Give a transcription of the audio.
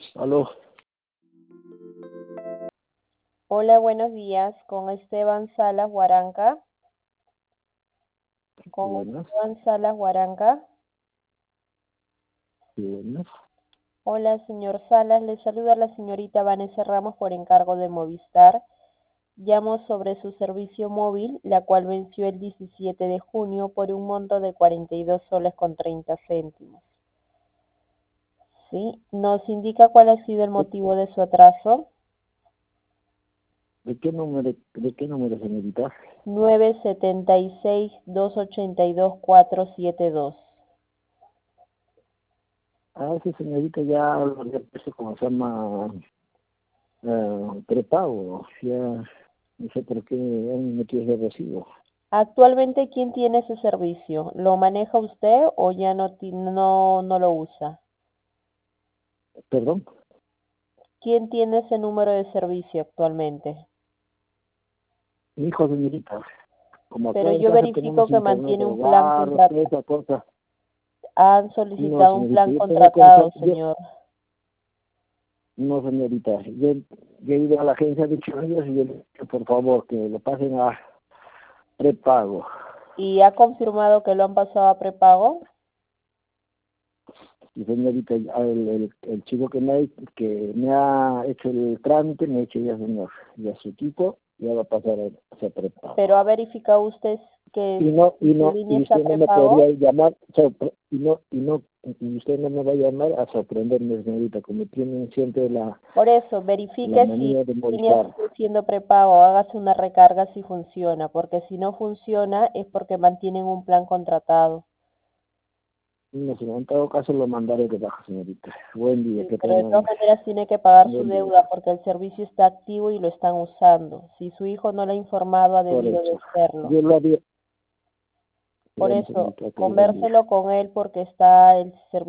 Aló, Hola, buenos días. Con Esteban Salas Huaranca. Con buenas, Esteban Salas Huaranca. buenas. Hola, señor Salas. Le saluda la señorita Vanessa Ramos por encargo de Movistar. Llamo sobre su servicio móvil, la cual venció el 17 de junio por un monto de 42 soles con 30 céntimos. ¿Sí? ¿Nos indica cuál ha sido el motivo de su atraso? De qué número, señorita? 976-282-472. Sí, señorita, ya lo había puesto como se llama prepago. Ya no sé por qué han metido ese recibo. Actualmente, ¿quién tiene ese servicio? ¿Lo maneja usted o ya no lo usa? Perdón, ¿Quién tiene ese número de servicio actualmente? mi hijo, señorita. Como acá Pero en yo casa verifico tenemos que internet mantiene de un plan hogar, contratado. esa cosa. Han No, solicitado un señorita, plan yo tengo contratado, yo, señor. no, señorita, yo he ido a la agencia de ellos y yo le he dicho, por favor, que lo pasen a prepago. ¿Y ha confirmado que lo han pasado a prepago? Y señorita, el chico que me ha hecho el trámite me ha dicho ya, señor, ya su equipo ya va a pasar a ser prepago. ¿Pero ha verificado usted que su línea Y está usted no me prepago? podría llamar, y usted no me va a llamar a sorprenderme, señorita, como tienen siempre Por eso, la verifique si manía de su línea molestar. sigue siendo prepago, hágase una recarga si funciona, porque si no funciona es porque mantienen un plan contratado. No, señor, en todo caso lo mandaré de baja, señorita. Buen día, Sí, que pero de tengan todas maneras tiene que pagar su buen día. deuda porque el servicio está activo y lo están usando. Si su hijo no le ha informado, ha Por debido de eso, hacerlo. yo lo había. Por Bueno, eso, señorita, ok, buen día. convérselo con él porque está el servicio